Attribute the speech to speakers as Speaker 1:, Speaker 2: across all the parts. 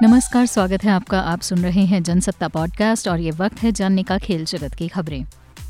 Speaker 1: नमस्कार, स्वागत है आपका। आप सुन रहे हैं जनसत्ता पॉडकास्ट और ये वक्त है जानने का खेल जगत की खबरें।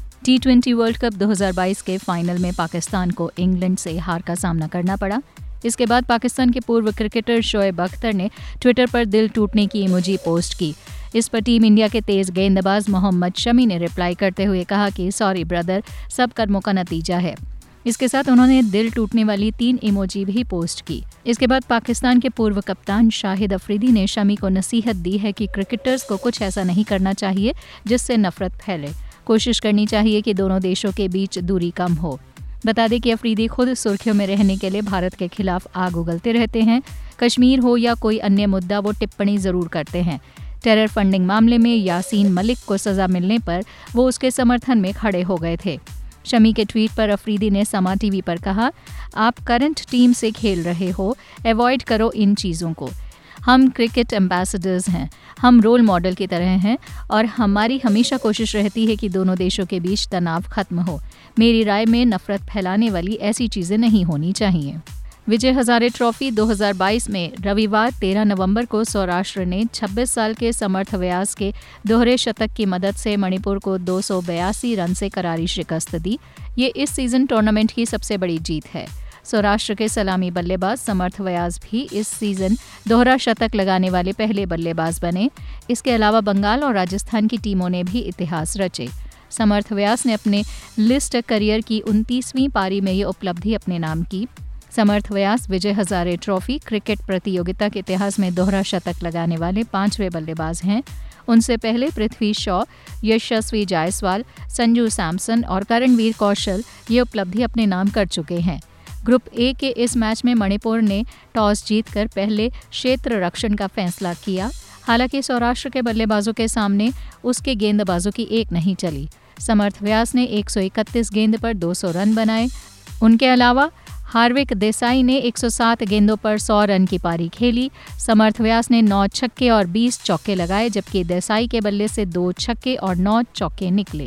Speaker 1: T20 वर्ल्ड कप 2022 के फाइनल में पाकिस्तान को इंग्लैंड से हार का सामना करना पड़ा। इसके बाद पाकिस्तान के पूर्व क्रिकेटर शोएब अख्तर ने ट्विटर पर दिल टूटने की इमोजी पोस्ट की। इस पर टीम इंडिया के तेज गेंदबाज मोहम्मद शमी ने रिप्लाई करते हुए कहा कि सॉरी ब्रदर, सब कर्मों का नतीजा है। इसके साथ उन्होंने दिल टूटने वाली 3 इमोजी भी पोस्ट की। इसके बाद पाकिस्तान के पूर्व कप्तान शाहिद अफरीदी ने शमी को नसीहत दी है कि क्रिकेटर्स को कुछ ऐसा नहीं करना चाहिए जिससे नफरत फैले। कोशिश करनी चाहिए कि दोनों देशों के बीच दूरी कम हो। बता दें कि अफरीदी खुद सुर्खियों में रहने के लिए भारत के खिलाफ आग उगलते रहते हैं। कश्मीर हो या कोई अन्य मुद्दा, वो टिप्पणी जरूर करते हैं। टेरर फंडिंग मामले में यासीन मलिक को सजा मिलने पर वो उसके समर्थन में खड़े हो गए थे। शमी के ट्वीट पर अफरीदी ने समा टीवी पर कहा, आप करंट टीम से खेल रहे हो, अवॉइड करो इन चीज़ों को। हम क्रिकेट एम्बेसडर्स हैं, हम रोल मॉडल की तरह हैं और हमारी हमेशा कोशिश रहती है कि दोनों देशों के बीच तनाव खत्म हो। मेरी राय में नफरत फैलाने वाली ऐसी चीज़ें नहीं होनी चाहिए। विजय हजारे ट्रॉफी 2022 में रविवार 13 नवंबर को सौराष्ट्र ने 26 साल के समर्थ व्यास के दोहरे शतक की मदद से मणिपुर को 282 रन से करारी शिकस्त दी। ये इस सीजन टूर्नामेंट की सबसे बड़ी जीत है। सौराष्ट्र के सलामी बल्लेबाज समर्थ व्यास भी इस सीजन दोहरा शतक लगाने वाले पहले बल्लेबाज बने। इसके अलावा बंगाल और राजस्थान की टीमों ने भी इतिहास रचे। समर्थ व्यास ने अपने लिस्ट करियर की 29वीं पारी में ये उपलब्धि अपने नाम की। समर्थ व्यास विजय हजारे ट्रॉफी क्रिकेट प्रतियोगिता के इतिहास में दोहरा शतक लगाने वाले 5वें बल्लेबाज हैं। उनसे पहले पृथ्वी शॉ, यशस्वी जायसवाल, संजू सैमसन और करणवीर कौशल ये उपलब्धि अपने नाम कर चुके हैं। ग्रुप ए के इस मैच में मणिपुर ने टॉस जीतकर पहले क्षेत्र रक्षण का फैसला किया। हालांकि सौराष्ट्र के बल्लेबाजों के सामने उसके गेंदबाजों की एक नहीं चली। समर्थ व्यास ने 131 गेंद पर 200 रन बनाए। उनके अलावा हार्विक देसाई ने 107 गेंदों पर 100 रन की पारी खेली। समर्थ व्यास ने 9 छक्के और 20 चौके लगाए, जबकि देसाई के बल्ले से 2 छक्के और 9 चौके निकले।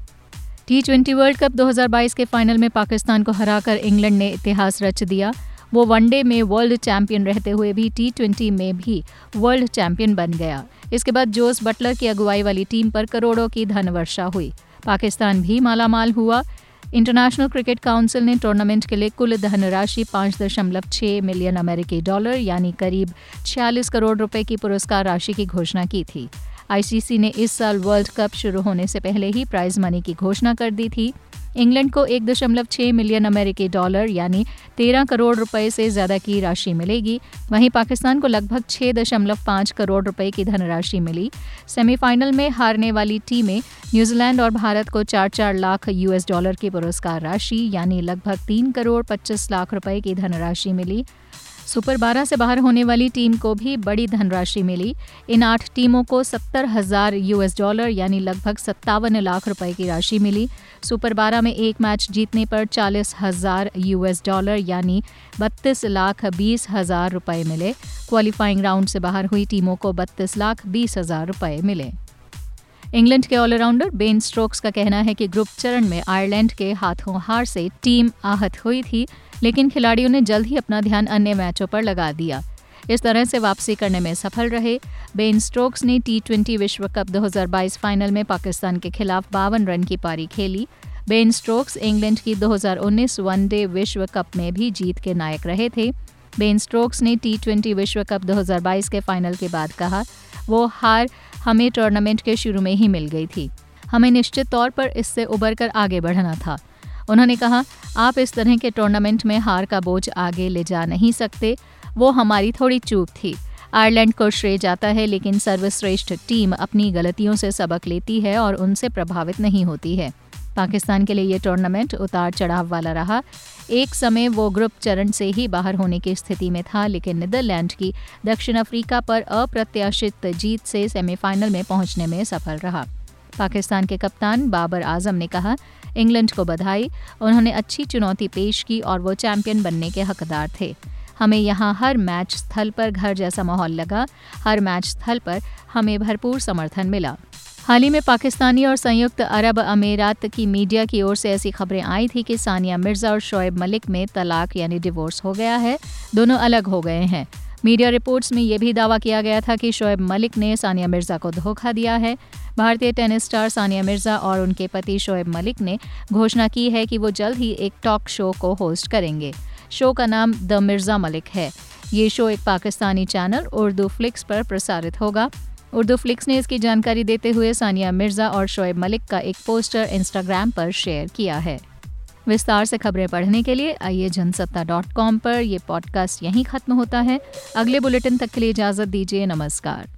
Speaker 1: T20 वर्ल्ड कप 2022 के फाइनल में पाकिस्तान को हराकर इंग्लैंड ने इतिहास रच दिया। वो वनडे में वर्ल्ड चैंपियन रहते हुए भी T20 में भी वर्ल्ड चैंपियन बन गया। इसके बाद जोस बटलर की अगुवाई वाली टीम पर करोड़ों की धनवर्षा हुई। पाकिस्तान भी मालामाल हुआ। इंटरनेशनल क्रिकेट काउंसिल ने टूर्नामेंट के लिए कुल धनराशि 5.6 मिलियन अमेरिकी डॉलर यानी करीब 46 करोड़ रुपए की पुरस्कार राशि की घोषणा की थी। आईसीसी ने इस साल वर्ल्ड कप शुरू होने से पहले ही प्राइज मनी की घोषणा कर दी थी। इंग्लैंड को 1.6 मिलियन अमेरिकी डॉलर यानी 13 करोड़ रुपए से ज़्यादा की राशि मिलेगी। वहीं पाकिस्तान को लगभग 6.5 करोड़ रुपए की धनराशि मिली। सेमीफाइनल में हारने वाली टीमें न्यूजीलैंड और भारत को 4-4 लाख US डॉलर की पुरस्कार राशि यानी लगभग 3 करोड़ 25 लाख रुपए की धनराशि मिली। सुपर 12 से बाहर होने वाली टीम को भी बड़ी धनराशि मिली। इन 8 टीमों को 70,000 US डॉलर यानी लगभग 57 लाख रुपए की राशि मिली। सुपर 12 में एक मैच जीतने पर 40,000 US डॉलर यानी 32 लाख 20 हजार रुपए मिले। क्वालिफाइंग राउंड से बाहर हुई टीमों को 32 लाख 20 हजार रुपए मिले। इंग्लैंड के ऑलराउंडर बेन स्टोक्स का कहना है कि ग्रुप चरण में आयरलैंड के हाथों हार से टीम आहत हुई थी, लेकिन खिलाड़ियों ने जल्द ही अपना ध्यान अन्य मैचों पर लगा दिया। इस तरह से वापसी करने में सफल रहे। बेन स्टोक्स ने T20 विश्व कप 2022 फाइनल में पाकिस्तान के खिलाफ 52 रन की पारी खेली। बेन स्टोक्स इंग्लैंड की 2019 वनडे विश्व कप में भी जीत के नायक रहे थे। बेन स्टोक्स ने T20 विश्व कप 2022 के फाइनल के बाद कहा, वो हार हमें टूर्नामेंट के शुरू में ही मिल गई थी। हमें निश्चित तौर पर इससे उबरकर आगे बढ़ना था। उन्होंने कहा, आप इस तरह के टूर्नामेंट में हार का बोझ आगे ले जा नहीं सकते। वो हमारी थोड़ी चूक थी। आयरलैंड को श्रेय जाता है, लेकिन सर्वश्रेष्ठ टीम अपनी गलतियों से सबक लेती है और उनसे प्रभावित नहीं होती है। पाकिस्तान के लिए ये टूर्नामेंट उतार चढ़ाव वाला रहा। एक समय वो ग्रुप चरण से ही बाहर होने की स्थिति में था, लेकिन नीदरलैंड की दक्षिण अफ्रीका पर अप्रत्याशित जीत से सेमीफाइनल में पहुंचने में सफल रहा। पाकिस्तान के कप्तान बाबर आजम ने कहा, इंग्लैंड को बधाई, उन्होंने अच्छी चुनौती पेश की और वो चैंपियन बनने के हकदार थे। हमें यहाँ हर मैच स्थल पर घर जैसा माहौल लगा। हर मैच स्थल पर हमें भरपूर समर्थन मिला। हाल ही में पाकिस्तानी और संयुक्त अरब अमीरात की मीडिया की ओर से ऐसी खबरें आई थी कि सानिया मिर्जा और शोएब मलिक में तलाक यानी डिवोर्स हो गया है। दोनों अलग हो गए हैं। मीडिया रिपोर्ट्स में ये भी दावा किया गया था कि शोएब मलिक ने सानिया मिर्जा को धोखा दिया है। भारतीय टेनिस स्टार सानिया मिर्जा और उनके पति शोएब मलिक ने घोषणा की है कि वो जल्द ही एक टॉक शो को होस्ट करेंगे। शो का नाम द मिर्जा मलिक है। ये शो एक पाकिस्तानी चैनल उर्दू फ्लिक्स पर प्रसारित होगा। उर्दू फ्लिक्स ने इसकी जानकारी देते हुए सानिया मिर्जा और शोएब मलिक का एक पोस्टर इंस्टाग्राम पर शेयर किया है। विस्तार से खबरें पढ़ने के लिए आइए जनसत्ता.com पर। यह पॉडकास्ट यहीं खत्म होता है। अगले बुलेटिन तक के लिए इजाजत दीजिए। नमस्कार।